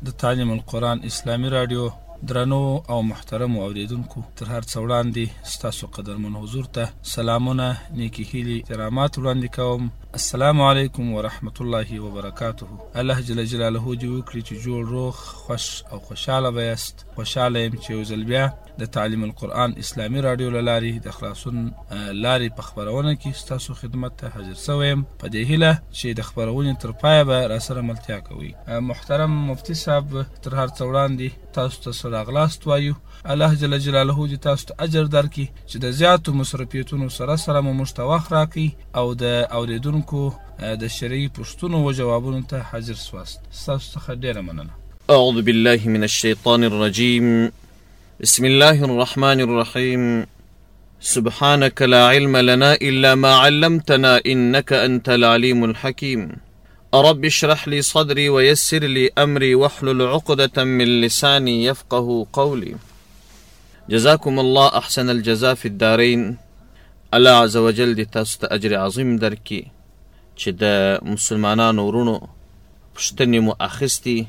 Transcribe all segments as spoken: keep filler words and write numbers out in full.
د تعلیم القرآن اسلامی رادیو درنو او محترم اوریدونکو، تر هر څه وړاندې ستاسو قدرمن حضور ته سلامونه، نیکی هیلې، احترامات وړاندې کوم. السلام علیکم ورحمت الله وبرکاته. الله جل جلاله دې وکړي چې جوړ روغ خوش او خوشاله بیاست. خوشاله یم چې یو ځل بیا د تعلیم القرآن اسلامی رادیو له لارې د خلاصون لارې په خپرونه کې ستاسو خدمت ته حاضر شوی یم، په دې هیله چې د خپرونې تر پایه به راسره ملتیا کوئ. محترم مفتي صاحب، تر هر څه وړاندې تاسو ته راغلاست وایو. الله جل جلاله دې تاسو ته اجر درکړي چې د زیاتو مصرفیتونو سره سره مو موږ ته وخت راکړي او د اوریدونکو د شرعي پوښتنو و جوابونو ته حاضر سواست. ستاسو څخه ډېره مننه. اعوذ بالله من الشیطان الرجیم. بسم الله الرحمن الرحیم. سبحانك لا علم لنا إلا ما علمتنا إنك أنت العليم الحكيم. رب اشرح لي صدري ويسر لي أمري واحلل عقدة من لساني يفقه قولي. جزاكم الله أحسن الجزاء في الدارين. الله عز وجل دې تاسو ته اجر عظیم درکړي چې د مسلمانانو ورونو پوښتنې مو اخیستي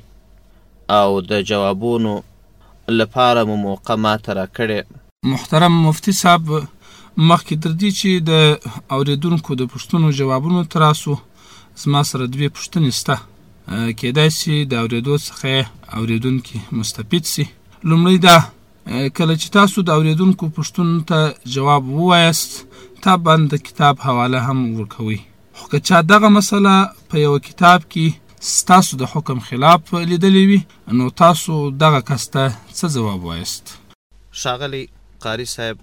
او د جوابونو لپاره مو موقع ماته راکړې. محترم مفتي صاحب، مخکې تر دې چې د اوریدونکو د پوښتنو جوابونو ته راسو، زما سره دوې پوښتنې شته. کېدای شي د اورېدو څخه اوریدونکي مستفید سي. لومړی دا، کله چې تاسو د اوریدونکو پوښتنو ته جواب ووایاست، طبعا د کتاب حواله هم ورکوئ. خو که چا دغه مسله په یو کتاب کې ستاسو د حکم خلاف لیدلی وي، نو تاسو دغه کس ته څه ځواب وایاست؟ ښاغلی قاري صاحب،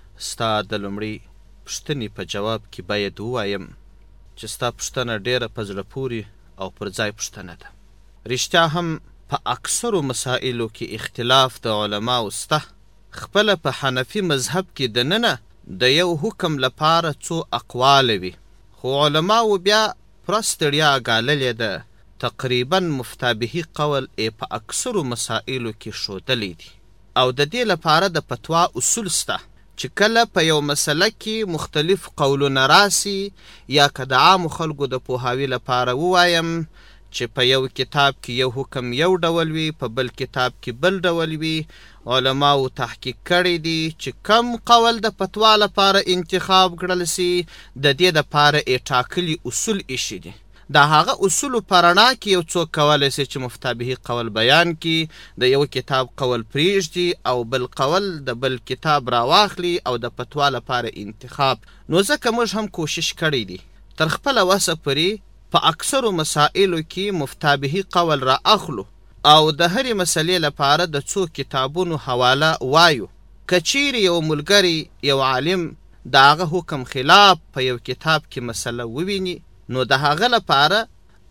ستا د لومړۍ پوښتنې په جواب کې باید ووایم چې ستا پوښتنه ډېره په زړه پورې او پر ځای پوښتنه ده. رښتیا هم په اکثرو مسایلو کې اختلاف د علماو سته. خپله په حنفي مذهب کې دننه د یو حکم لپاره څو اقواله وي، خو علماو بیا پوره ستړیا ګاللې ده. تقریبا مفتابهي قول په اکثرو مسایلو کې ښودلی دي او د دې لپاره د فتوا اصول سته چې کله په یو مسله کې مختلف قولونه راسي، یا که د عامو خلکو د پوهاوي لپاره ووایم چې په یو کتاب کې یو حکم یو ډول وي، په بل کتاب کې بل ډول وي، علماو تحقیق کړی دي چې کم قول د فتوا لپاره انتخاب کړل سي، د دې دپاره یې ټاکلي اصول ایښي دي. د هغه اصولو په رڼا کې یو څوک کولی سي چې مفتابهي قول بیان کړي، د یو کتاب قول پرېږدي او بل قول د بل کتاب راواخلي او د فتوا لپاره انتخاب. نو ځکه موږ هم کوشش کړی دي تر خپله وسه پورې په اکثرو مسایلو کې مفتابهي قول را اخلو او د هرې مسلې لپاره د څو کتابونو حواله وایو. که چیرې یو ملګری، یو عالم د هغه حکم خلاف په یو کتاب کې مسله وویني، نو د هغه لپاره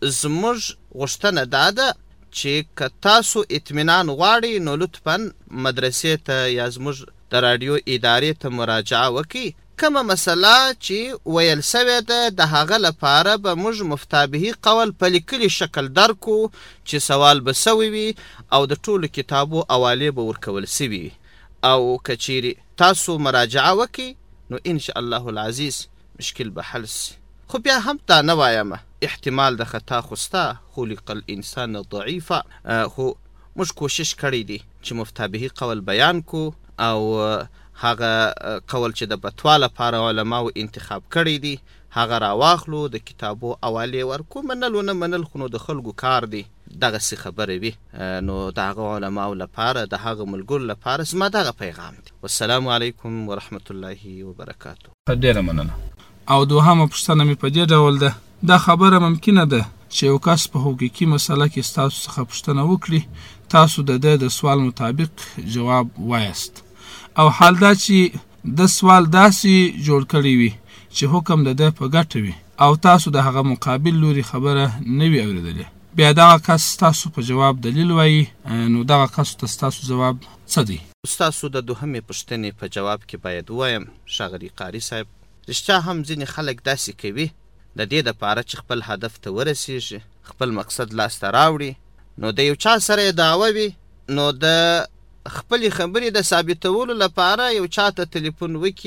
زموږ غوښتنه دا ده چې که تاسو اطمینان غواړئ، نو لطفا مدرسې ته یا زموږ د راډیو ادارې ته مراجعه وکړئ. کومه مسله چې ویل سوې ده د هغه لپاره به موږ مفتابهي قول په لیکلي شکل درکو چې سوال به سوی وي او د ټولو کتابو حوالې به ورکول سوي وي. او که چیرې تاسو مراجعه وکړئ، نو انشاءالله العزیز مشکل به حل سي. خو بیا هم دا نه وایم، احتمال د خطا خو سته، خلق الانسان ضعیفه. خو موږ کوشش کړی دی چې مفتابهي قول بیان کو او هغه قول چې د فتوا لپاره علماو انتخاب کړی دی هغه راواخلو، د کتابو حوالې ورکو. منل و نه منل خو نو د خلکو کار دی، دغسې خبرې وي. نو د هغه علماو لپاره، د هغه ملګرو لپاره زما دغه پیغام دی. والسلام علیکم ورحمت الله وبرکاته. ډېره مننه. او دوهمه پوښتنه مې په دې ډول ده، دا خبره ممکنه ده چې یو کس په حقوقي مسله کې ستاسو څخه پوښتنه وکړي، تاسو د ده د سوال مطابق جواب وایاست، او حال دا چې د سوال داسې جوړ کړی وي چې حکم د ده په ګټه وي او تاسو د هغه مقابل لوري خبره نه وي اورېدلې، بیا دغه کس تاسو په جواب دلیل وایي، نو دغه کس ته ستاسو جواب څه دی؟ ستاسو د دوهمې پوښتنې په جواب کې باید ووایم ښاغلي قاري صاحب، رښتیا هم ځینې خلک داسې کوي د دې دپاره چې خپل هدف ته ورسیږي، خپل مقصد لاسته راوړي، نو د یو چا سره یې دعوه وي، نو د خپلې خبرې د ثابتولو لپاره یو چا ته تلیفون وکړي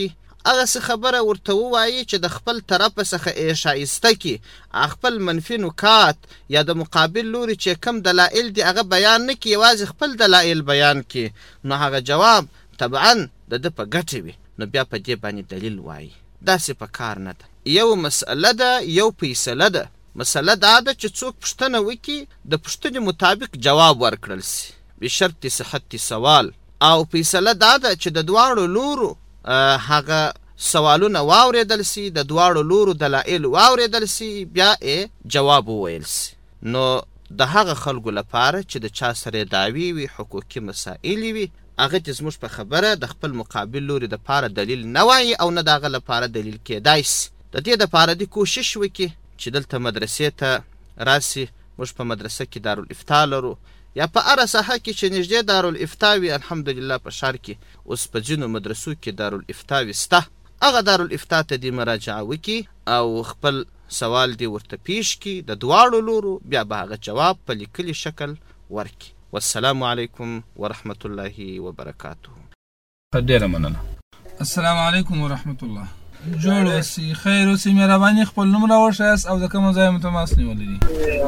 هغسې خبره ورته ووایي چې د خپل طرفه څخه یې ښایسته کړي، خپل منفي نکات یا د مقابل لوري چې کم دلایل دي هغه بیان نه کړي، یوازې خپل دلایل بیان کړي، نو هغه جواب طبعا د ده په ګټه وي، نو بیا په دې باندې دلیل وایي. داسې په کار نه ده. یو مسئله ده، یو فیصله ده. مسئله دا ده چې څوک پوښتنه وکړي د پوښتنې مطابق جواب ورکړل سي بشرط صحت سوال، او فیصله دا ده چې د دواړو لورو هغه سوالونه واورېدل سي، د دواړو لورو دلایل واورېدل سي، بیا یې جواب وویل سي. نو د هغه خلکو لپاره چې د چا سره دعوی وي، حقوقي مسائل وي، هغه چې زموږ په خبره د خپل مقابل لوري دپاره دلیل نه وایي او نه د هغه لپاره دلیل کېدای سي. د دې دپاره دې کوشش وکړي چې دلته مدرسې ته راسي. موږ په مدرسه کې دارالافتا لرو، یا په هره ساحه کې چې نږدې دارالافتا وي. الحمدلله په ښار کې اوس په ځینو مدرسو کې دارالافتا شته. هغه دارالافتا ته دې مراجعه وکړي او خپل سوال دې ورته پیش کړي د دواړو لورو، بیا به هغه جواب په لیکلي شکل ورکړي. والسلام علیکم ورحمة الله وبرکاته. ډیره مننه. السلام علیکم ورحمة الله. جوړ اوسئ، خیر اوسئ، مهرباني خپل نوم راوښیاست او د کومه ځایه مو تماس نیولی دی؟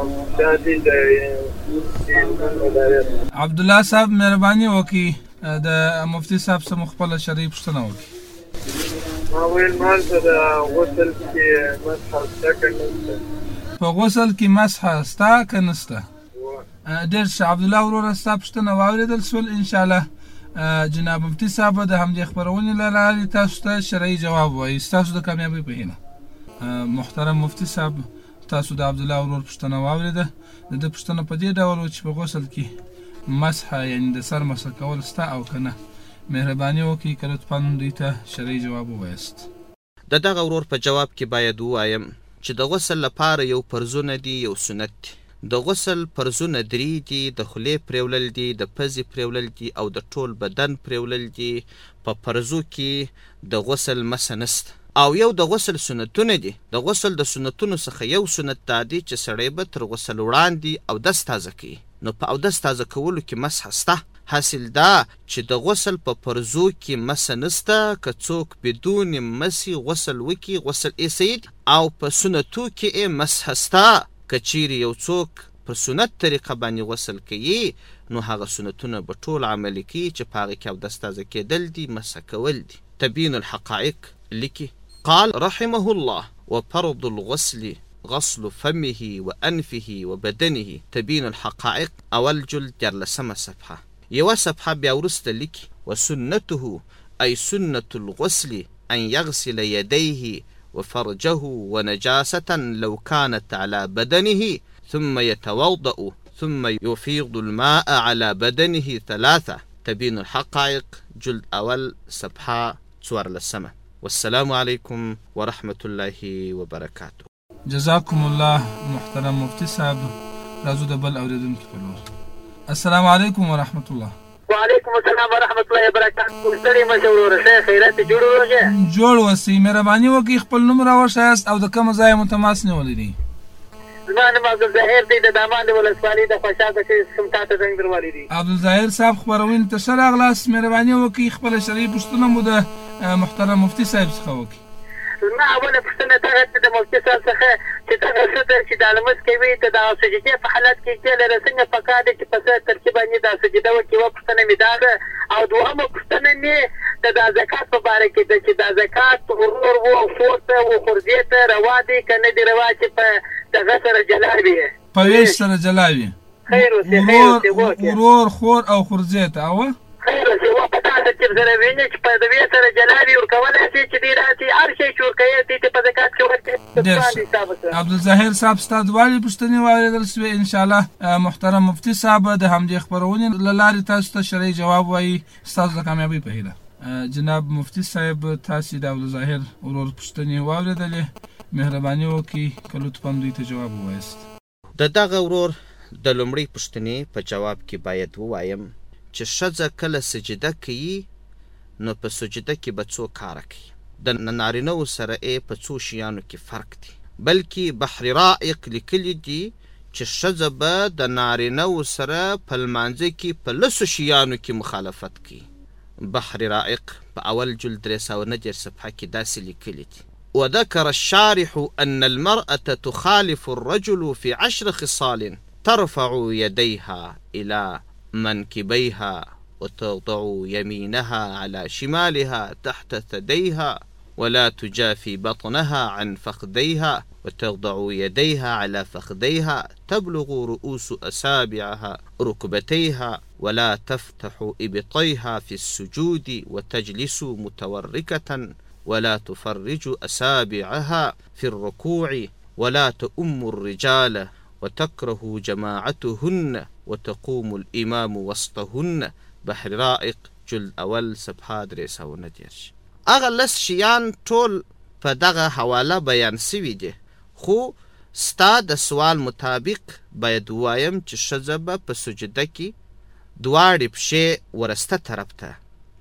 عبدالله صاحب مهرباني وکړئ د مفتي صاحب څخه مو خپله شرعي پوښتنه وکړئ. ما ویل مالته د غسل کې مسحه شته که نشته؟ په غسل کې مسحه شته که نشته؟ ډېر ښه عبدالله وروره، ستا پوښتنه واورېدل شول. انشاءالله جناب مفتي صاحب د همدې خپرونې له لارې تاسو ته شرعي جواب وایي. ستاسو د کامیابۍ په هیله. محترم مفتي صاحب، تاسو د عبدالله ورور پوښتنه واورېده. د ده پوښتنه په دې ډول و چې په غسل کې مسحه یعنې د سر مسح کول شته او که نه. مهرباني وکړئ که لطفا دوی ته شرعي جواب ووایاست. د دغه ورور په جواب کې باید ووایم چې د غسل لپاره یو فرضونه دي، یو سنت دي. د غسل فرضونه درې دي: د خولې پریولل دي، د پزې پریولل دي او د ټول بدن پریولل دي. په فرضو کې د غسل مسه نسته. او یو د غسل سنتونه دي. د غسل د سنتونو څخه یو سنت دا دی چې سړی به تر غسل وړاندې اودس تازه کوي. نو په اودس تازه کولو کې مسحه شته. حاصل دا چې د غسل په فرضو کې مسه نسته. که څوک بدون مسې غسل وکړي غسل یې صحیح، او په سنتو کې یې مسحه شته. که چیرې یو څوک په سنت طریقه باندې غسل کوي، نو هغه سنتونه به ټول عملي کوي چې په هغه کې اودس تازه کېدل دي، مسح کول دي. تبین الحقائق لیکي قال رحمه الله: وفرض الغسل غسل فمه وأنفه وبدنه. تبین الحقائق اول جلد دیارلسمه صفحه. یوه صفحه بیا وروسته لیکي: وسنته أي سنة الغسل أن يغسل يديه وفرجه ونجاسة لو كانت على بدنه ثم يتوضأ ثم يفيض الماء على بدنه ثلاثة. تبين الحقائق جلد أول صفحة څوارلسمه. والسلام عليكم ورحمة الله وبركاته. جزاكم الله محترم مفتي صاحب. راځو د بل اورېدونکي په لور. السلام علیکم ورحمة الله. وعلیکم السلام ورحمة الله وبرکاته. ستړي مشه وروره، ښه خیرات جوړ وروغې. جوړ اوسئ، مهرباني وکړئ خپل نوم راوښیاست او د کومه ځایه مو تماس نیولی دی؟ زما نوم عبدالظاهر دی، د دامان د ولسوالۍ د خوشحاله چې کوم تا ته زنګ دروالی دی. عبدالظاهر صاحب خپرونې ته ښه راغلاست. مهرباني وکړئ خپله شرعي پوښتنه مو د محترم مفتي صاحب څخه وکړئ. زما اوله پوښتنه دغه چې د مفتي صاحب څخه چې دغه څه ده چې دا لمس کوي د دغه سجدې په حالت کې چې لره څنګه پکار دی چې په څه ترکیب باندې دا سجده وکړي. یوه پوښتنه مې دا ده. او دوهمه پوښتنه مې د دا زکات په باره کې ده چې دا زکات ورور و او خور ته و خورزې ته روا دی که نه دی روا چې په دغه سره جلا وي، په ویش سره جلا وي. خیر اوسې، خیر اوسې وکړې. ورور خور او خورزې ته اوه خیر اوسې و په تا ترتیب سره وینې چې په د وې سره جلا وي ورکولی شي چې دی راسي هر شی چې ورکوي دی چې په زکات کې ورکوي. عبدالظاهر صاحب ستا دواړې پوښتنې واورېدل شوې. انشاءالله محترم مفتي صاحب د همدې خپرونې له لارې تاسو ته شرعي جواب وایي. ستاسو د کامیابۍ په هیله. جناب مفتي صاحب، تاسې د عبدالظاهر ورور پوښتنې واورېدلې. مهرباني وکړئ که لطفا دوی ته جواب ووایاست. د دغه ورور د لومړۍ پوښتنې په جواب کې باید ووایم چې ښځه کله سجده کوي نو په سجده کې به څو کاره کوي. د نارینهو سره یې په څو شیانو کې فرق دی، بلکې بحر رائق لیکلي دي چې ښځه به د نارینهو سره په لمانځه کې په لسو شیانو کې مخالفت کوي. بحر رائق په اول جلد درې سوه نه دېرش صفحه کې داسې لیکلي دي: وذكر الشارح أن المرأة تخالف الرجل في عشر خصال ترفع يديها إلى منكبيها وتضع يمينها على شمالها تحت ثديها ولا تجافي بطنها عن فخذيها وتضع يديها على فخذيها تبلغ رؤوس أصابعها ركبتيها ولا تفتح إبطيها في السجود وتجلس متوركة ولا تفرج أصابعها في الركوع ولا تؤم الرجال وتكره جماعتهن وتقوم الإمام وسطهن. بحر رائق جلد اول صفحه درې سوه نه دېرش. هغه لس شیان ټول په دغه حواله بیان سوي دي، خو ستا د سوال مطابق باید ووایم چې ښځه به په سجده کې دواړې پښې ورسته طرف ته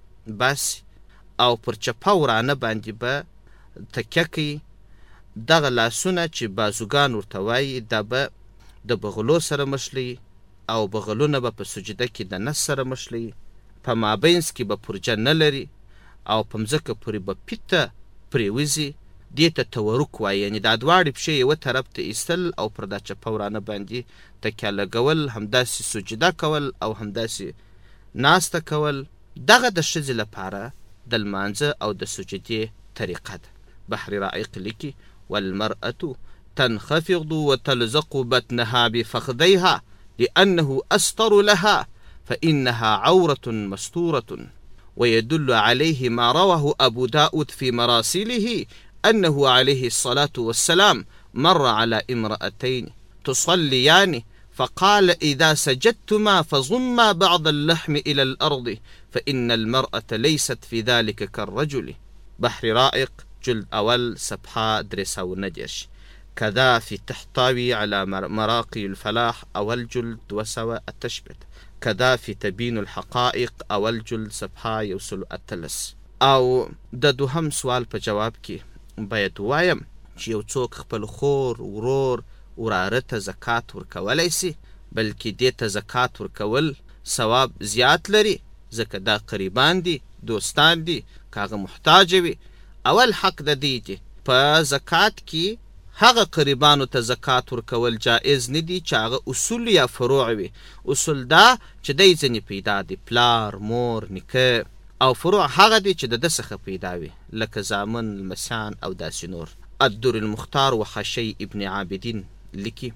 بس او پر چپه ورانه باندې به تکیه کوي. دغه لاسونه چې بازوګان ورته وایي دا به د بغلو سره مښلي او بغلونه به په سجده کې د نس سره مښلي. په مابینځ کې به پرجه نه لري او په مځکه پورې به پیته پرېوځي. دې ته تورک وایي، یعنې دا دواړې پښې یوه طرف ته ایستل او پر دا چپه ورانه باندې تکیه لګول، همداسې سجده کول او همداسې ناسته کول. دغه د ښځې لپاره د لمانځه او د سجدې طریقه ده. بحر رائق لیکي: والمرأة تنخفض وتلزق بطنها بفخذيها لأنه أستر لها فإنها عورة مستورة. ويدل عليه ما رواه أبو داود في مراسله أنه عليه الصلاة والسلام مر على امرأتين تصليان فقال: إذا سجدتما فضما بعض اللحم إلى الأرض فإن المرأة ليست في ذلك كالرجل. بحر رائق جلد أول صفحة درې سوه نه دېرش. كذا في تحتوي على مراقي الفلاح أول جلد دوه سوه اته شپېته. كذا في تبين الحقائق أول جلد صفحه یو سل اتلس. او د دوهم سوال په جواب کې باید وایم چې یو څوک خپل خور، ورور، وراره ته زکات ورکولی سي، بلکې دې ته زکات ورکول ثواب زیات لري ځکه دا قریبان دي، دوستان دي، که هغه محتاجه وي. اول حق د دې دی په زکات کې هغه قریبانو ته زکات ورکول جایز نه دي چې هغه اصول یا فروع وي. اصول دا چې دی ځینې پیدا دي، پلار، مور، نیکه، او فروع هغه دي چې د ده څخه پیدا وي لکه زامن، لمسیان او داسې نور. الدر المختار وحشي ابن عابدين لیکي: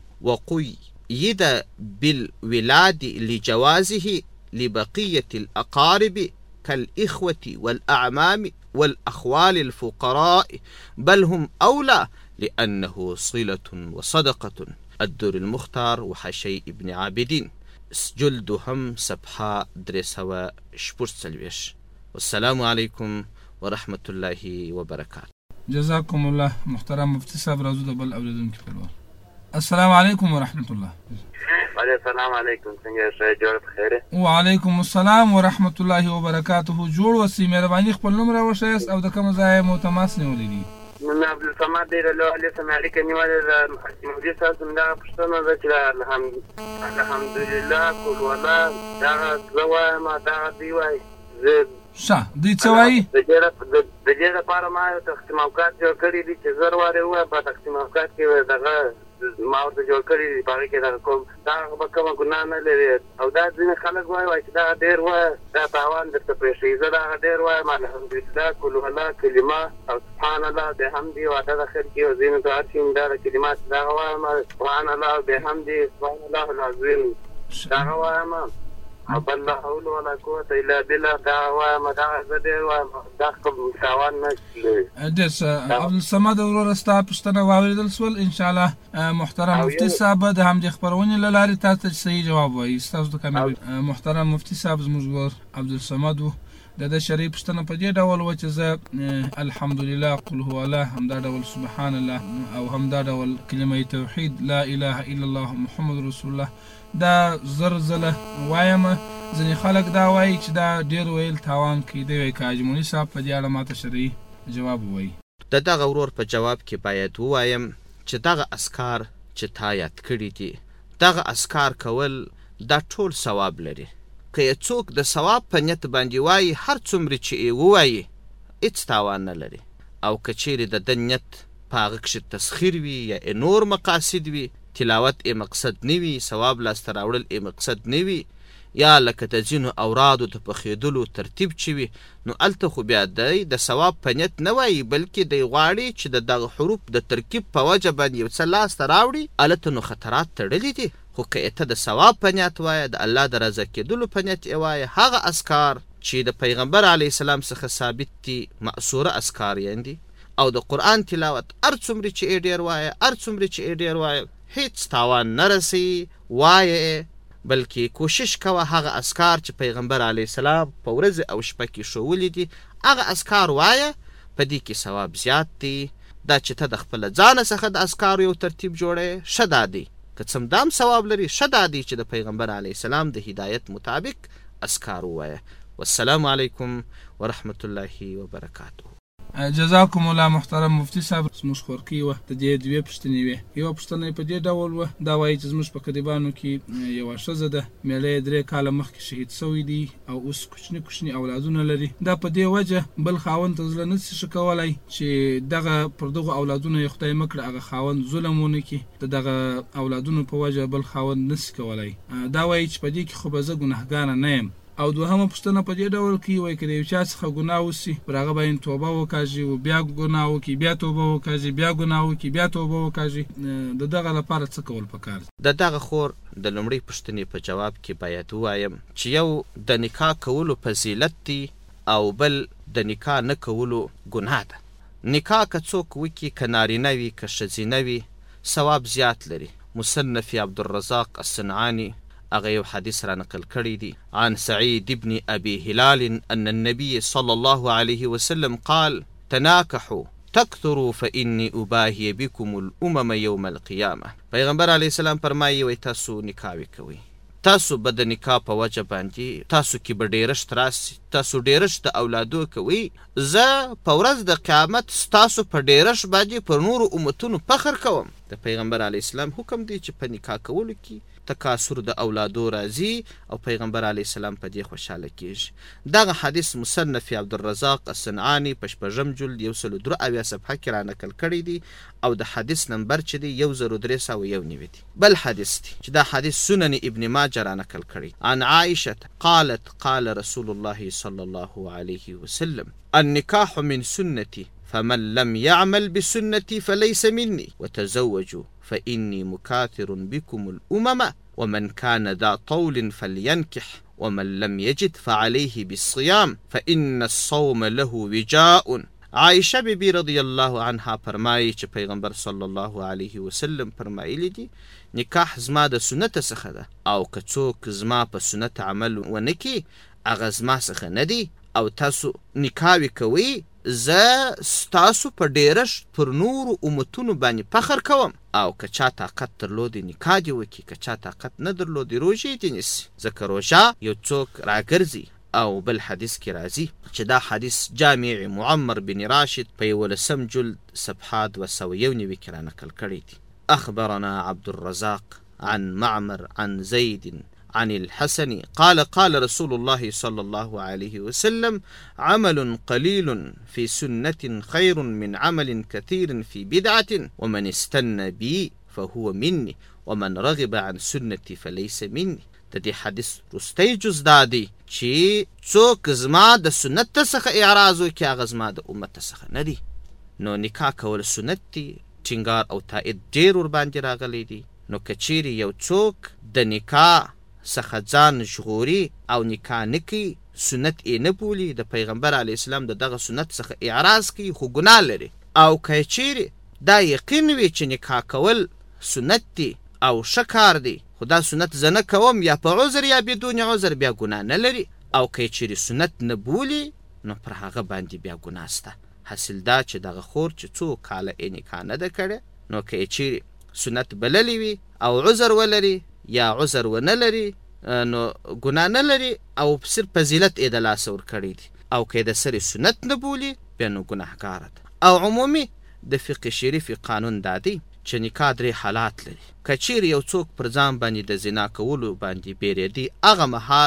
وقيد بالولاد لجوازه لبقية الأقارب كالإخوة والأعمام والأخوال الفقراء بل هم أولى لأنه صلة وصدقة. الدر المختار وحشي ابن عابدين جلد هم صفحة درې سوه شپږ څلوېښت. والسلام عليكم ورحمة الله وبركاته. جزاكم الله. محترم مفتي صاحب راځو د بل اوریدونکي په لور. السلام علیکم ورحمة الله. السلام علیکم، څنګه یې؟ جوړ بخیر. وعلیکم السلام ورحمة الله وبرکاته. جوړ وسی، مهرباني خپل نوم راوښیاست او د کوم ځای مو تماس نیولی دي؟ نن عبدالصمد دی له علي سم اړیکه نیولې ده. مولوي صاحب څنګه پوښتنه ده چې الحمدلله کول ولا دا زه وایم دا دی وایي زه ښه دوی څه وایي؟ د دې لپاره ما یو تقسیم اوقات جوړ کړي دي چې زر وارې ووایم په تقسیم اوقات کې دغه ما ورته جوړ کړي دي، په هغې کې دغه کوم دا به کومه ګناه نه لري. او دا ځینې خلک وایي چې دا ډېر وایه دا تاوان درته پرېښوي. زه دغه ډېر وایم الحمدلله کل الله کلمه او سبحان الله بحمدي او عدد خلقي او زینة عرشه. دا د کلمات دغه وایم سبحان الله بحمدي سبحان الله العظیم دغه وایم او بل لا حول ولا قوة الا بالله دا وایم دغه زه ډېر وایم دا کوم تاوان نه لري. ډېر ښه عبدالصمد وروره ستا پوښتنه واورېدل سول. انشاءالله محترم مفتي صاحب د همدې خپرونې له لارې تاسو ته صحیح جواب وایي. ستاسو د کامیابۍ محترم مفتي صاحب زموږ ورور عبدالصمد و. د ده شرعي پوښتنه په دې ډول وه چې زه الحمدلله قل هو الله، همدا ډول سبحان الله او همدا ډول کلمه توحید لا اله الا الله محمد رسول الله دا زر زله وایم. ځینې خلک دا وایي چې دا ډېر ویل تاوان کوي. دی وایي که حاجي مولوي صاحب په دې اړه ماته شرعي جواب ووایي. د دغه ورور په جواب کې باید ووایم چې دغه اسکار چې تا یاد کړي دي دغه اسکار کول دا ټول ثواب لري. که یې څوک د ثواب په نیت باندې وایي هر څومره چې یې ووایي هېڅ تاوان نه لري، او که چیرې د ده نیت په هغه کښې تسخیر وي یا نور مقاصد وي، تلاوت یې مقصد نه وي، ثواب لاسته راوړل یې مقصد نه وي، یا لکه د ځینو اورادو د پخېدلو ترتیب چې وي، نو هلته خو بیا دی د ثواب په نیت نه وایي، بلکې دی غواړي چې د دغه حروف د ترکیب په وجه باندې یو څه لاسته راوړي، هلته نو خطرات تړلي دي. خو که ته د ثواب په نیت وایه، د الله د رضا کېدلو په نیت یې وایه، هغه اذکار چې د پیغمبر علیه السلام څخه ثابت دي، مأثوره اذکار یې دي، او د قرآن تلاوت هر څومره چې یې ډېر وایه، هر څومره چې یې ډېر وایه، هېڅ تاوان نه رسوي، وایه، بلکې کوشش کوه هغه اذکار چې پیغمبر علیه السلام په ورځ او شپه کې ښوولي دي، هغه اذکار وایه، په دې کې ثواب زیات دی. دا چې ته د خپله ځانه څخه د اذکارو یو ترتیب جوړوې، ښه دا دی، که څه هم دام ثواب لري، ښه دا دی چې د پیغمبر علیه السلام د هدایت مطابق اذکار ووایه. والسلام علیکم ورحمة الله وبرکاته. جزاکم الله محترم مفتی صاحب. زموږ خورکۍ وه د دې دوې پوښتنې وې. یوه پوښتنه یې په دې ډول وه، دا وایي چې زموږ په قریبانو کې یوه ښځه ده، میړه یې درې کاله مخکې شهید سوی دی او اوس کوچني کوچني اولادونه لري. دا په دې وجه بل خاوند ته زړه نشي ښه کولی چې دغه پر دغو اولادونو یې خدای مه کړه هغه خاوند ظلم ونه کړي، د دغه اولادونو په وجه بل خاوند نشي کولی. دا وایي چې په دې کې خو به زه ګنهګاره نه یم. او دوهمه پوښتنه په دې ډول کې وایي که د یو چا څخه ګناه وسي، پر هغه باندې توبه وکاږي او بیا ګناه وکړي، بیا توبه وکاږي، بیا ګناه وکړي، بیا توبه وکاږي، د دغه لپاره څه کول پکار دي؟ د دغه خور د لومړۍ پوښتنې په جواب کې باید ووایم چې یو د نکاح کولو فضیلت دی او بل د نکاح نه کولو ګناه ده. نکاح که څوک وکړي، که نارینه وي که ښځینه وي، ثواب زیات لري. مصنف عبدالرزاق الصنعاني هغه یو حدیث را نقل کړی دی، عن سعید ابن ابي هلال ان النبي صلى الله عليه وسلم قال تناكحوا تكثروا فاني اباهي بكم الامم يوم القيامه. پیغمبر علیه السلام فرمایي وایي تاسو نکاح وکوئ، تاسو به د نکاح په وجه باندې تاسو کې به ډېرښت راسي، تاسو ډېرښت د اولادو کوئ، زه په ورځ د قیامت ستاسو په ډېرښت باندې پر نورو امتونو فخر کوم. د پیغمبر علیه السلام حکم دی چې په نکاح کولو کې تکاثر د اولادو راځي او پیغمبر علیه السلام په دې خوشحاله کېږي. دغه حدیث مصنف عبدالرزاق الصنعاني په شپږم جلد یو سل درې اویا صفحه کې را نقل کړی دی او د حدیث نمبر چې دی یو زر درې سوه یو نوي دی. بل حدیث دی چې دا حدیث سنن ابن ماجه را نقل کړی، عن عائشه قالت قال رسول الله صلی الله علیه وسلم النکاح من سنتي فمن لم يعمل بسنتي فليس مني وتزوجوا فإني مكاثر بكم الأمم ومن كان ذا طول فلينكح ومن لم يجد فعليه بالصيام فإن الصوم له وجاء. عائشه بیبي رضی الله عنها فرمایي چې پیغمبر صلی الله علیه وسلم فرمایلی دي نکاح زما د سنت څخه ده، او که څوک زما په سنت عمل ونه کړي هغه زما څخه نه دی، او تاسو نکاح کوئ، زه ستاسو په ډېرښت پر نورو امتونو باندې فخر کوم. او که چا طاقت درلودی نکاح دې وکړي، که چا طاقت نه درلودی روژې دې نیسي، ځکه روژه یو څوک راګرځي. او بل حدیث کې راځي چې دا حدیث جامع معمر بن راشد په یولسم جلد صفحه دوه سوه یو نوي کې را نقل کړی دی. اخبرنا عبدالرزاق عن معمر عن زید عن الحسن قال قال رسول الله صلى الله عليه وسلم عمل قليل في سنة خير من عمل كثير في بدعة ومن استنى بي فهو مني ومن رغب عن سنتي فليس مني. د دې حدیث رستی جز دا دی چې څوک زما د سنت څخه اعراض وکړي هغه زما د امت څخه نه دی. نو نکاح کول سنت دی، ټینګار او تایید ډېر ورباندې راغلی دی. نو که چیرې یو څوک د نکاح څخه ځان ژغوري او نکاح نه کوي، سنت یې نه بولي، د پیغمبر علیه السلام د دغه سنت څخه اعراض کوي، خو ګناه لري. او که چیرې دا یقین وي چې نکاح کول سنت دی او ښه کار دی، خو دا سنت زه نه کوم، یا په عذر یا بدون عذر، بیا ګناه نه لري. او که چیرې سنت نه بولي نو پر هغه باندې بیا ګناه سته. حاصل دا چې دغه خور چې څو کاله یې نکاح نه ده کړې، نو که چیرې سنت بللی وي او عذر ولري یا عذر ونه لري نو ګناه نه لري او صرف فضیلت یې د لاسه ورکړی دی. او که د سرې سنت نه بولي بیا نو ګناهګاره ده. او عمومي د فقه شریف قانون دا دی چې نکاح درې حالات لري. که چیرې یو څوک پر ځان باندې د زنا کولو باندې بیرېدي، هغه مهال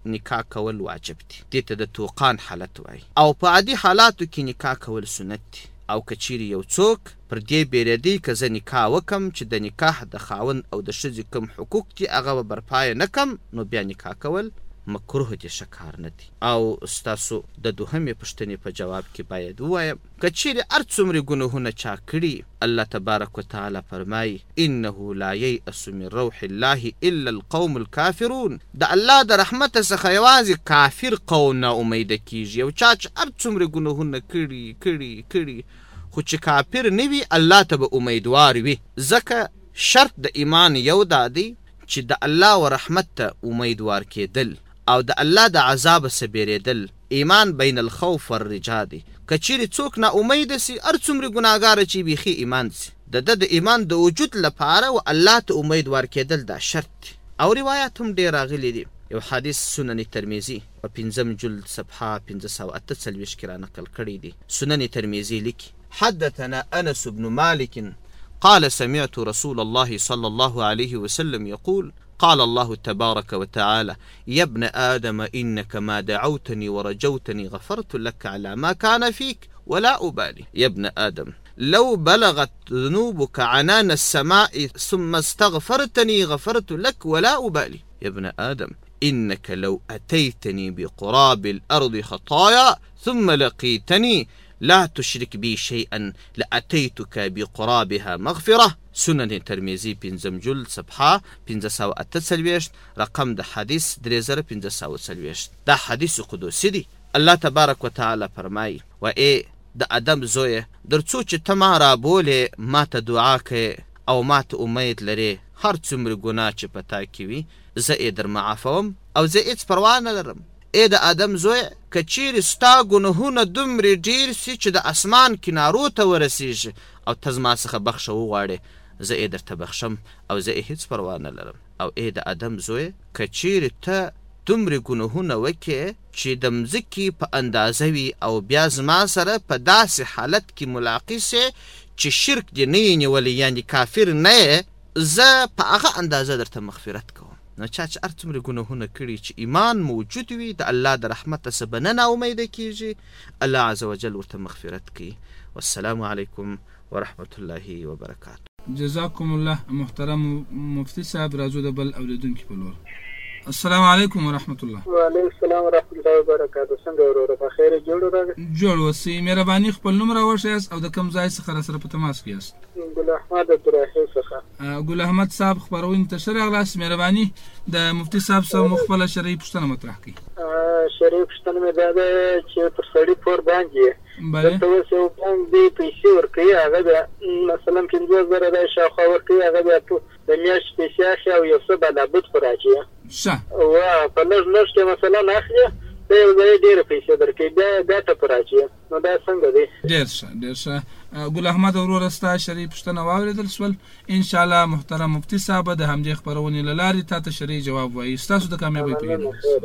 نکاح کول واجب دي. دې ته د توقان حالت وایي. او په عادي حالاتو کې نکاح کول سنت دي. او که چیرې یو څوک پر دې بیرېدی که زه نکاح وکم چې د نکاح د خاوند او د ښځې کوم حقوق دي هغه به برپایه نه کم، نو بیا نکاح کول مکروه دي، ښه کار نه دي. او ستاسو د دوهمې پوښتنې په جواب کې باید ووایم که چیرې هر څومره ګناهونه چا کړي، الله تبارک وتعالی فرمایي انه لا ییأس من روح الله الا القوم الکافرون. د الله د رحمت څخه یوازې کافر قوم نا امیده کیږي. یو چا چې هر څومره ګناهونه کړي کړي کړي خو چې کافر نه وي، الله ته به امیدوار وي. ځکه شرط د ایمان یو دا دی چې د الله و رحمت ته امیدوار کېدل او د الله د عذاب څخه بیرېدل. ایمان بین الخوف والرجا دی. که چیرې څوک نا امیده سي، هر څومره ګناهګاره چې بیخي ایمان سي، د ده د ایمان د وجود لپاره و الله ته امیدوار کېدل دا شرط دی. او روایات هم ډېر راغلي دي. یو حدیث سنن ترمذي په پنځم جلد صفحه پنځه سوه اته څلوېښت کې رانقل کړی دی. سنن ترمذي لیکي حدثنا انس بن مالك قال سمعت رسول الله صلى الله عليه وسلم يقول قال الله تبارك وتعالى يا ابن آدم إنك ما دعوتني ورجوتني غفرت لك على ما كان فيك ولا أبالي. يا ابن آدم لو بلغت ذنوبك عنان السماء ثم استغفرتني غفرت لك ولا أبالي. يا ابن آدم إنك لو أتيتني بقراب الأرض خطايا ثم لقيتني لا تشرك بي شيئا لأتيتك بقرابها مغفرة. سنن ترمذي پنځم جلد صفحه پنځه سوه اته څلوېښت، رقم د حدیث درې زره پنځه سوه څلوېښت. دا حدیث قدوسی دی. الله تبارک وتعالی فرمایي و ای د ادم زویه در څو چې ته ما رابولې ما ته دعا کوې او ما ته امید لرې، هر څومره ګناه چې په تا کې وي زه یې در معافوم او زه هېڅ پروا نه لرم. ای د ادم زویه که چیرې ستا ګناهونه دومره ډېر سي چې د اسمان کنارو ته ورسېږي او ته زما څخه بخښه وغواړې، زه یې درته بخښم او زه یې هېڅ پروا نه لرم. او ای د ادم زویه که چیرې ته دومره ګناهونه وکړې چې د مځکې په اندازه وي او بیا زما سره په داسې حالت کې ملاقي سې چې شرک دې نه یې نیولی، یعنې کافر نه یې، زه په هغه اندازه درته مغفرت کوم. نو چا چې هر څومره ګناهونه کړي چې ایمان موجود وي، د الله د رحمت څخه به نه ناامیده کېږي، الله عز وجل ورته مغفرت کوي. والسلام علیکم ورحمة الله وبرکاته. جزاکم الله محترم مفتی صاحب. راځو د بل اوریدونکي په لور. السلام علیکم ورحمت الله. وعلیکم السلام ورحمت الله وبرکاته. څنګه وروره په خیر جوړ راغلی؟ جوړ اوسئ. مهرباني خپل نوم راوښیاست او د کوم ځای څخه راسره په تماس کې یاست؟ ګل احمد عبدالرحیم څخه. ګل احمد صاحب خپرونې ته ښه راغلاست. مهرباني د مفتی صاحب څخه مو خپله شرعي پوښتنه مطرح کړئ. شرعي پوښتنه مې دا ده چې پر سړي پور باندې بله دلته اوس یو بانک دی پیسې ورکوي، هغه بیا مثلا پنځه زره دی شاوخوا ورکوي، هغه بیا د میاشتې پیسې اخلي او یو څه به لابد خو راځي ښه و په لږ لږ کې مثلا اخلي، ته یو ځای ډېرې پیسې درکوي، بیا ګټه په راځي. نو دا څنګه دی؟ ډېر ښه ډېر ښه. ګل احمد وروره ستا شرعي پوښتنه واورېدل سول. انشاءالله محترم مفتی صاحب د همدې خپرونې له لارې تا ته شرعي جواب وایي. ستاسو د کامیابۍ په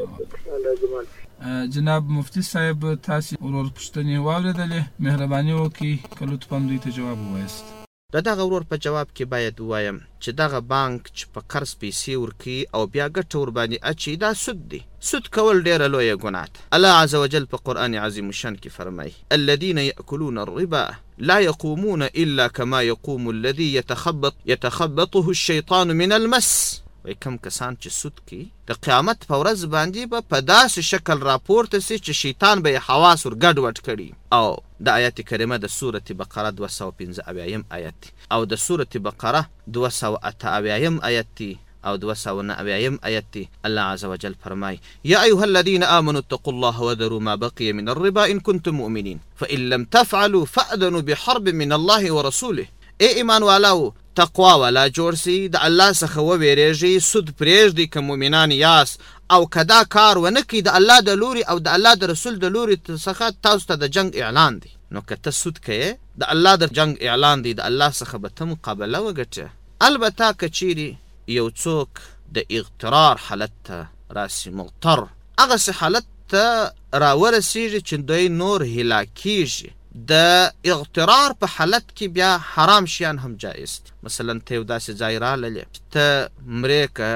هیله. جناب مفتی صاحب تاسې ورور پوښتنې واورېدلې، مهرباني وکړئ که لطفا دوی ته جواب ووایاست. د دغه ورور په جواب کې باید ووایم چې دغه بانک چې په قرض پیسې ورکوي او بیا ګټه ورباندې اچي دا سود دی. سود کول ډېره لویه ګناه ده. الله عز وجل په قرآن عظیم الشان کې فرمایي الذین یأکلون الربا لا يقومون الا كما يقوم الذي يتخبط يتخبطه الشیطان من المس. وای کم کسان چې سود کوي د قیامت په ورځ باندې به په داسې شکل راپورته سي چې شیطان به یې حواس ور ګډوډ کړي. او د آیت کریمه د سورة بقره دوه سوه پنځه اویایم آیت دی او د سورة بقره دوه سوه اته اویایم آیت دی او دوه سوه نهه اویایم آیت دی. الله عز وجل فرمای یا ایها الذین آمنوا اتقوا الله وذروا ما بقي من الربا ان كنتم مؤمنین فان لم تفعلوا فأذنوا بحرب من الله ورسوله. ای ایمان والاو تقوا والا جوړ سي، د الله څخه وویریږئ، سود پرېږدئ که مؤمنان یاست، او که دا کار ونه کړئ د الله د لوري او د الله د رسول د لوري څخه تاسو ته د جنګ اعلان دی. نو که ته سود کوې د الله د جنګ اعلان دی، د الله څخه به ته مقابله وګټې. البته که چیرې یو څوک د اغترار حالت ته راسي، مغتر هغسې حالت ته راورسېږي چې دوی نور هلاکېږي، د اغترار په حالت کې بیا حرام شیان هم جایز دي. مثلا ته یو داسې ځای راللې چې ته مرې که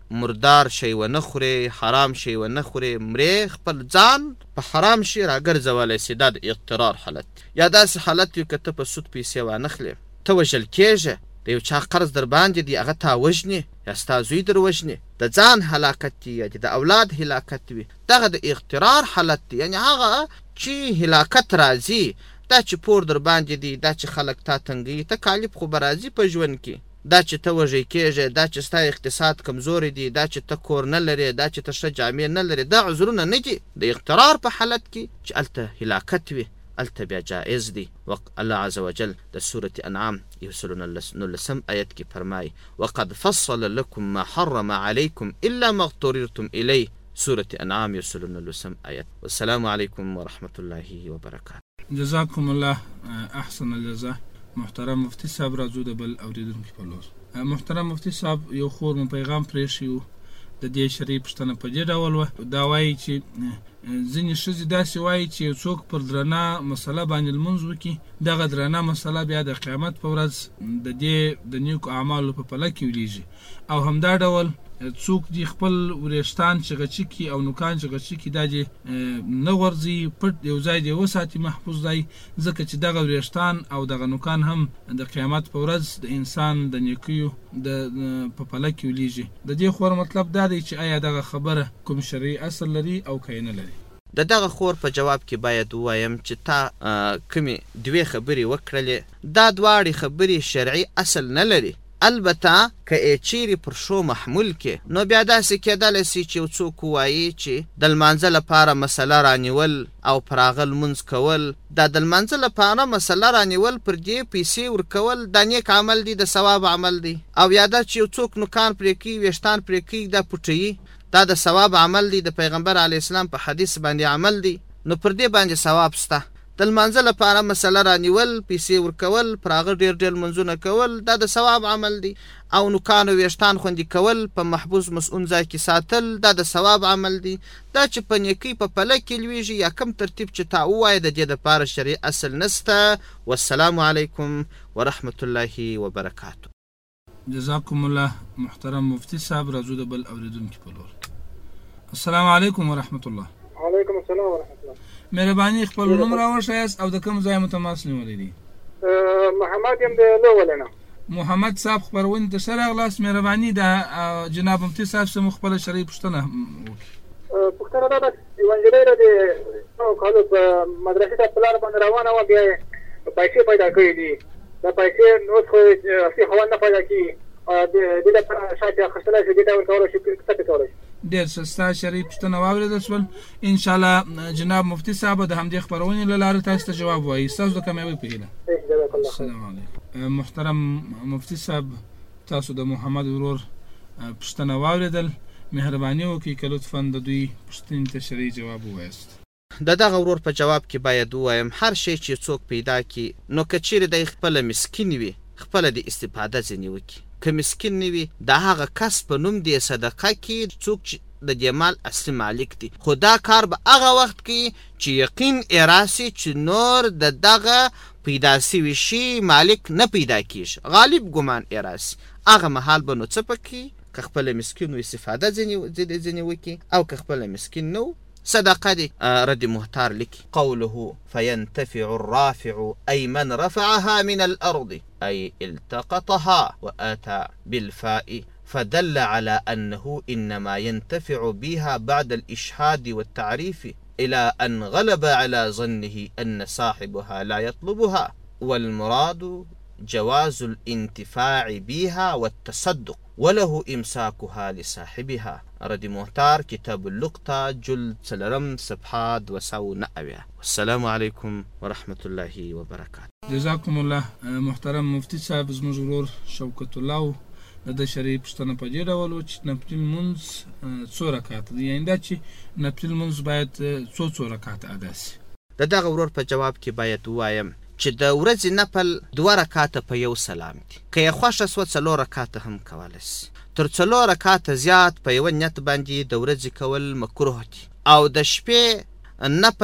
مردار شی ونه خورې، حرام شی ونه خورې، مرې خپل ځان په حرام شي راګرځولی سي. دا د اغترار حالت یا داسې حالت وي که ته په سود پیسې وانخلې، ته وژل کېږې، د یو چا قرض در باندې دی، هغه تا وژني یا ستا زوی در وژني، د ځان هلاکت دی یا د اولاد هلاکت وي. دغه د اغترار حالت دی، یعنې هغه چې هلاکت راځي، دا چې پور در باندې دی، دا چې خلک تا تنګوي، تکالیف خو به راځي په ژوند کې، دا چې ته وژی کېږې، دا چې ستا اقتصاد کمزوری دی، دا چې ته کور نه لرې، دا چې ته ښه جامې نه لرې، دا عذرونه نه دي. د اغترار په حالت کې چې هلته هلاکت وي، هلته بیا جائز دی. الله عز وجل د سورة انعام یو سل نولسم آیت کې فرمایي وقد فصل لكم ما حرم عليكم الا ما اضطررتم الیه. سورة انعام یو سل نولسم آیت. والسلام علیکم ورحمة الله وبرکاته. جزاکم الله احسن الجزاء. محترم مفتی صاحب راځو د بل اوریدونکي په لور. محترم مفتی صاحب، یو خور مو پیغام پرېښی و، د دې شرعي پوښتنه په دې ډول وه، دا وایي چې ځینې ښځې داسې وایي چې یو څوک پر درنه مسله باندې لمونځ وکړي، دغه درنه مسله بیا د قیامت په ورځ د دې د نیکو اعمالو په پله کې ولیږي. او همدا ډول څوک دې خپل وریښتان چې غچکي او نوکان چې غچکي دا دې نه غورځي، پټ یو ځای دې وساتي محفوظ ځای، ځکه چې دغه وریښتان او دغه نوکان هم د قیامت په ورځ د انسان د نیکیو د په پله کې ولیږي. د دې خور مطلب دا دی چې آیا دغه خبره کوم شرعي اصل لري او که نه لري؟ د دغه خور په جواب کې باید ووایم چې تا کومې دوې خبرې وکړلې، دا دواړې خبرې شرعي اصل نه لري. البته که یې چیرې پر شو محمول کې، نو بیا داسې کېدلی سي چې یو څوک ووایي چې د لمانځه لپاره مسله رانیول او پر هغه لمونځ کول، دا د لمانځه لپاره مسله رانیول، پر دې پیسې ورکول، دا نیک عمل دی، د ثواب عمل دی. او یا دا چې یو څوک نوکان پرې کوي، ویښتان پرې کوي، دا پټوي، دا د ثواب عمل دی، د پیغمبر علیه السلام په حدیث باندې عمل دی، نو پر دې باندې ثواب سته. د لمانځه لپاره مسله رانیول، پیسې ورکول، پر هغه ډېر ډېر لمونځونه کول، دا د ثواب عمل دی. او نوکان او ویښتان خوندي کول، په محفوظ مسؤون ځای کې ساتل، دا د ثواب عمل دی. دا چې په نیکۍ په پله کې لویږي یا کم ترتیب چې تا ووایه، د دې دپاره شرعي اصل نسته. والسلام علیکم ورحمة الله وبرکاته. جزاکم الله. محترم مفتی صاحب راځو د بل اوریدونکي په لور. السلام علیکم ورحمة الله. وعلیکم السلام ورحمة الله. مهرباني خپل نوم راوښیاست او د کوم ځای متماس نیولی دی؟ محمد یم د لوله نه. محمد صاحب خپرونې ته ښه راغلاست. مهرباني د جناب مفتي صاحب څخه مو خپله شرعي پوښتنه وکړي. پوښتنه دا ده چې یوه نجلۍ را د نهو کالو په مدرسې ته په لاره باندې روانه وه، بیا یې پیسې پیدا کړي دي. دا پیسې اوس خو اصلي خاوند نه پیدا کېږي، دې لپاره شاید اخیستلی شي، دې ته ورکولی شي، څه پرې کولی شي؟ ډېر ښه، ستا شرعي پوښتنه واورېدل شول. انشاءالله جناب مفتي صاحب د همدې خپرونې له لارې تاسو ته جواب وایي. ستاسو د کامیابۍ په هیله. السلام علیکم. محترم مفتي صاحب، تاسو د محمد ورور پوښتنه واورېدل. مهرباني وکړئ که لطفا د دوی پوښتنې ته شرعي جواب ووایاست. د دغه ورور په جواب کې باید ووایم هر شی چې څوک پیدا کړي، نو که چیرې دی خپله مسکین وي، خپله د استفاده ځینې وکړي. که مسکین نه وي، د هغه کس په نوم د صدقه کې څوک چې د دې مال اصلي مالک دی. خو دا کار به هغه وخت کوي چې یقین یې راسي چې نور د دغه پیدا سوي شي مالک نه پیدا کېږي، غالب ګمان یې راسي، هغه مهال به نو څه پکې، که خپله مسکین و استفاده ځینې وکړي، او که خپله مسکین نه و صدقه دي. رد محتار لك قوله فينتفع الرافع أي من رفعها من الأرض أي التقطها وآتى بالفاء، فدل على أنه إنما ينتفع بها بعد الإشهاد والتعريف إلى أن غلب على ظنه أن صاحبها لا يطلبها، والمراد جواز الانتفاع بها والتصدق، وله إمساكها لصاحبها. رد محتار کتاب اللقطة جلد سلرم صفحة دوسو نأوية. والسلام عليكم ورحمة الله وبركاته. جزاكم الله. محترم مفتي صاحب، زموږ ورور شوکت الله د شرعي پوښتنه په دې ډول و چې نفلي لمونځ څو رکعاته دي، یعنې دا چې نفلي لمونځ باید څو څو رکعاته ادا سي. د دغه ورور په جواب کې باید ووایم چې د ورځې نفل دوه رکعاته په یو سلام دي. که یې خوښه سوه څلور رکعاته هم کولی سي. تر څلور رکعاته زیات په یوه نیت باندې د ورځې کول مکروه دي. او د شپې نفل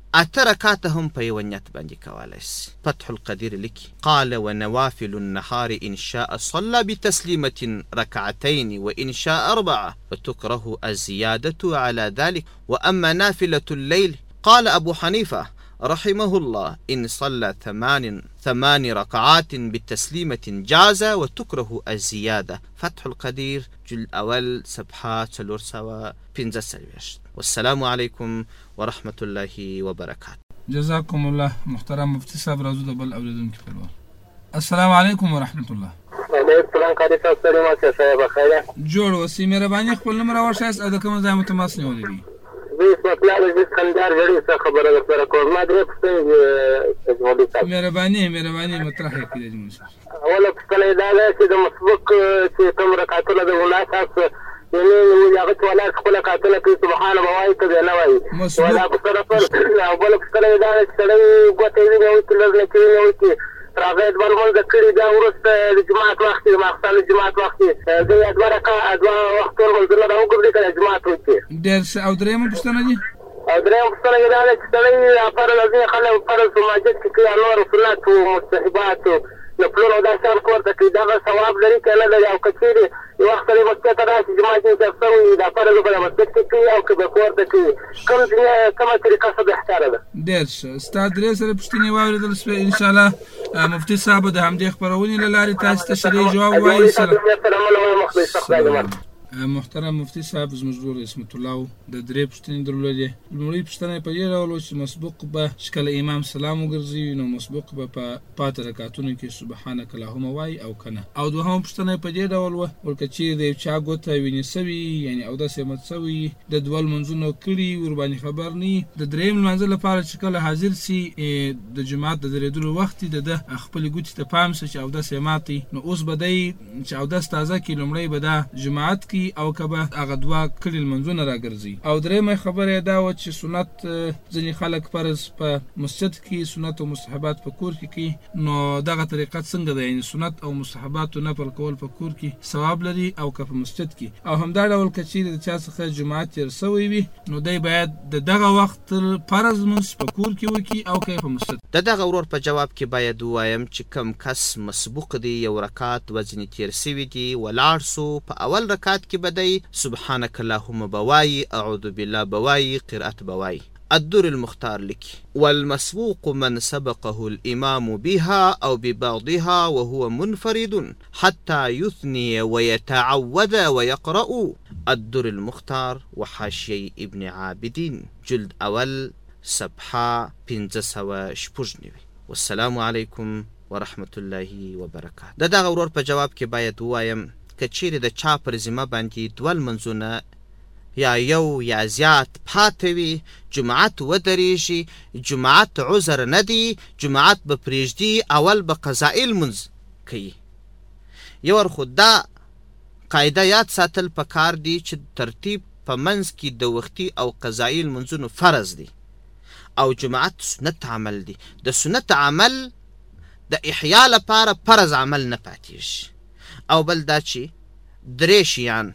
اته رکعاته هم په یوه نیت باندې کولی سي. فتح القدیر لیکي قال ونوافل النهار ان شاء صلى بتسليمة ركعتين وان شاء أربعة وتكره الزيادة على ذلك. وأما نافلة الليل قال أبو حنيفة رحمه الله إن صلى ثمان ثمان ركعات بالتسليمة جاز وتكره الزيادة. فتح القدير جلد أول صفحة څلور سوه پنځه څلوېښت. والسلام عليكم ورحمة الله وبركاته. جزاكم الله. محترم مفتي صاحب راځو د بل اوریدونکي په لور. السلام علیکم ورحمة الله. وعلیکم السلام. قاری صاحب سلام علیکم. صاحب خیر. جوړ اوسئ. مهرباني خپل نوم راوښیاست او د کوم ځای مو تماس نیولی دی؟ زه اسمت الله عزیز کندهار ژړۍ څخه خبره درسره کوم. ما درې پوښتنې دي مولوي صاحب. مهرباني مهرباني مطرح یې کړئ جمهوري صاحب. اوله پوښتنه یې دا ده چې د مسبوق چې کوم رکعتونه د ولا اساس یعنې هغه چې ولا خپله کاتله کوي سبحانه به وایي که بیا نه وایي ولا په طرف. او بله پوښتنه یې دا ده چې سړی ګوته یې وینې وکړي لږ لکې وینې وکړي راغی دوه لمونځه کړي بیا وروسته د جومات وخت کې د ماخستن د جومات وخت کې زه یا دوه رکعه دوه وخت ټول منځونه را وګرځي که د جومات وکړي. ډېر ښه. او درېیمه پوښتنه دي؟ او درېیمه پوښتنه یې دا ده چې سړی فرض ځینې خلک فرض په مسجد کې کوي نور سنت و مستحبات و نفلونه دا شیان کورته کوي دغه ثواب لري که نه لري؟ او که چېرې یو وخت سړی مسجد ته راشي جومات کې اکثر وي دا فرض به د مسجد کې کوي او که به کورته کوي کوم کومه طریقه څه بهتره ده؟ ډېر ښه. ستا درې سره پوښتنې واورېدل شوې. انشاءالله مفتي صاحب د همدې خپرونې له لارې تاسو ته شرعي جواب وایي. محترم مفتي صاحب زموږ ورور اسمت الله د درې پوښتنې درلودې. لومړۍ پوښتنه یې په دې ډول وه چې مسبوق به چې کله امام سلام وګرځوي نو مسبوق به په پاته رکعتونو کې سبحانک اللهم وایي او که نه. او دوهمه پوښتنه یې په دې ډول وه ورکه چیرې د یو چا ګوته وینې سوي یعنې اودس یې مات سوي د دوه لمونځونو کړي ورباندې خبر نه وي د درېیم لمانځه لپاره چې کله حاضر سي د جومات د درېدلو وخت د ده خپلې ګوتې ته پام سه چې اودس یې ماتي نو اوس به دی چې اودس تازه کړي لومړی به دا جماعت کې او که به هغه دوه کړي لمنځونه راګرځي. او درېیمه خبره یې دا وه چې سنت ځینې خلک فرض په مسجد کې سنت او مستحبات په کور کې کوي نو دغه طریقه څنګه ده؟ یعنې سنت او مستحباتو نفل کول په کور کې ثواب لري او که په مسجد کې؟ او همدا ډول که چیرې د چا څخه جماعت تېر سوی وي نو دی باید د دغه وخت فرض لمونځ په کور کې وکړي او که په مسجد؟ د دغه ورور په جواب کې باید ووایم چې کم کس مسبوق دی یو رکعت وځنې تېر سوي دي ولاړ سو په اول رکعت کې به دی سبحانك اللهم بواي أعوذ بالله بواي قراءة بواي. الدر المختار لك والمسبوق من سبقه الإمام بها أو ببعضها وهو منفرد حتى يثني ويتعوذ ويقرأ. الدر المختار وحاشي ابن عابدين جلد أول صفحة پنځه سوه شپږ نوي. والسلام عليكم ورحمة الله وبركاته. د دغه ورور په جواب کې باید ووایم که چیرې د چا پر ذمه باندې دوه لمنځونه یا یو یا زیات پاته وي جماعت ودرېږي جماعت عذر نه دی جماعت به پرېږدي اول به قضایي لمونځ کوي. یو ور خو دا قاعده یاد ساتل پکار دی چې ترتیب په منځ کې د وختي او قضایي لمونځونو فرض دی او جماعت سنت عمل دی. د سنت عمل د احیا لپاره فرض عمل نه پاتېږي. او بل دا چې درې شیان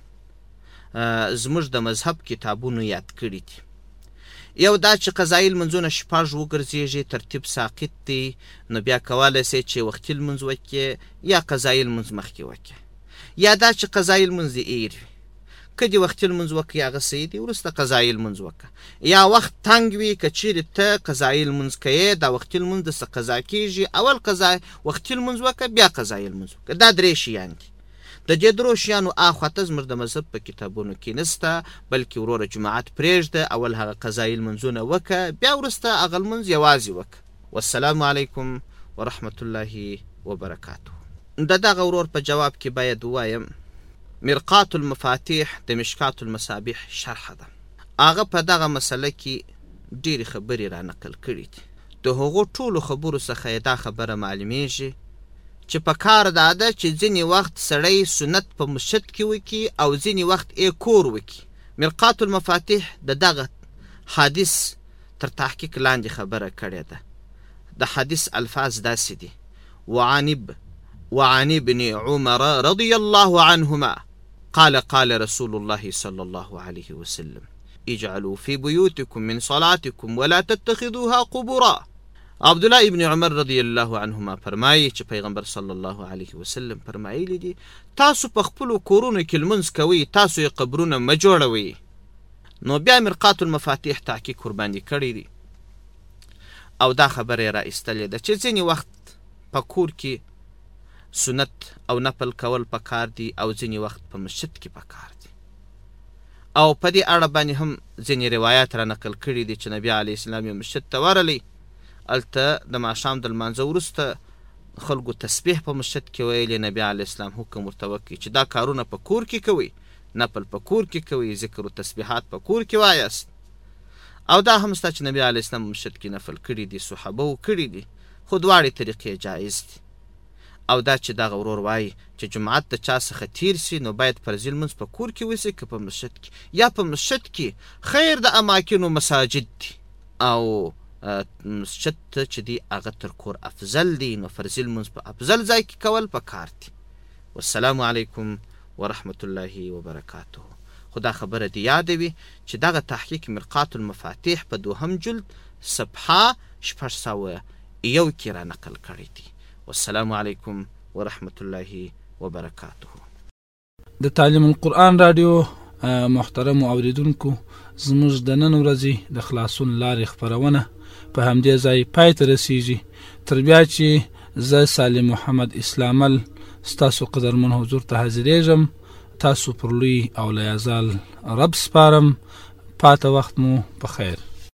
زموږ د مذهب کتابونو یاد کړي دي. یو دا چې قضایي لمونځونه شپږ وګرځېږي ترتیب ساقط دی نو بیا کولی سئ چې وختي لمونځ وکړې یا قضایي لمونځ مخکې وکړې. یا دا چې قضایي لمونځ دې ایر وي که دې وختي لمونځ وکړې هغه صحیح دی وروسته قضایي لمونځ وکړه. یا وخت تنګ وي که چیرې ته قضایي لمونځ کوې دا وختي لمونځ درڅه قضا کېږي اول قضا وختي لمونځ وکړه بیا قضایي لمونځ وکړه. دا درې شیان دي. د دې درو شیانو اخواته زموږ د مذهب په کتابونو کې نسته بلکې وروره جماعت پرېږده اول هغه قضایي لمونځونه وکړه بیا وروسته هغه لمونځ یوازې وکړه. والسلام علیکم ورحمة الله وبرکاته. د دغه ورور په جواب کې باید ووایم مرقات المفاتيح د مشکات المصابيح شرح ده. هغه په دغه مسله کې ډېرې خبرې را نقل کړي دي. د هغو ټولو خبرو څخه یې دا خبره معلومیږي چې په کار دا ده چې ځینې وخت سړی سنت په مسجد کې وکړي او ځینې وخت یې کور وکړي. مرقات المفاتيح د دغه حدیث تر تحقیق لاندې خبره کړې ده. د حدیث الفاظ داسې دي وعنب وعن ابن عمر رضي الله عنهما قال قال رسول الله صلى الله عليه وسلم اجعلوا في بيوتكم من صلاتكم ولا تتخذوها قبورا. عبدالله ابن عمر رضی الله عنهما فرمایي چې پیغمبر صلی الله علیه وسلم فرمایلی دي تاسو په خپلو کورونو کې لمونځ کوئ، تاسو یې قبرونه مه جوړوئ. نو بیا مرقات المفاتیح تحقیق ورباندې کړی دي او دا خبره یې را ایستلې ده چې ځینې وخت په کور کې سنت او نفل کول پکار دي او ځینې وخت په مسجد کې پکار دي. او په دې اړه باندې هم ځینې روایات را نقل کړي دي چې نبي علیه السلام یې مسجد ته ورغلی، هلته د ماښام د لمانځه وروسته خلکو تسبیح په مسجد کې ویلې. نبي علیه السلام حکم ورته وکړي چې دا کارونه په کور کې کوئ، نفل په کور کې کوئ، ذکر و تسبیحات په کور کې وایاست. او دا هم ستا چې نبي علیه السلام مسجد کې نفل کړي دي، صحابه و کړي دي، خو دواړې طریقې جایز دي. او دا چې دغه ورور وایي چې جماعت د چا څخه تیر سي نو باید فرضي لمونځ په کور کې وسي که په مسجد کې. یا په مسجد کې خیر د اماکنو مساجد دي او مسجد ته چې دی هغه تر کور افضل دی، نو فرضي لمونځ په افضل ځای کې کول پکار دي. والسلام علیکم ورحمة الله وبرکاته. خدا خبره دی یادوي چې دغه تحقیق مرقات المفاتیح په دوهم جلد صفحه شپږ سوه یو کې را نقل کړی دی. والسلام علیکم ورحمة الله وبرکاته. د تعلیم القرآن رادیو محترم اوریدونکو، زموږ د نن ورځې د خلاصون لارې خپرونه په همدې ځای پای ته رسیږي. تر بیا چې زه سالم محمد اسلامل ستاسو قدرمن حضور ته حاضرېږم، تاسو پر لوی او لیازال رب سپارم. پاته وخت مو په خیر.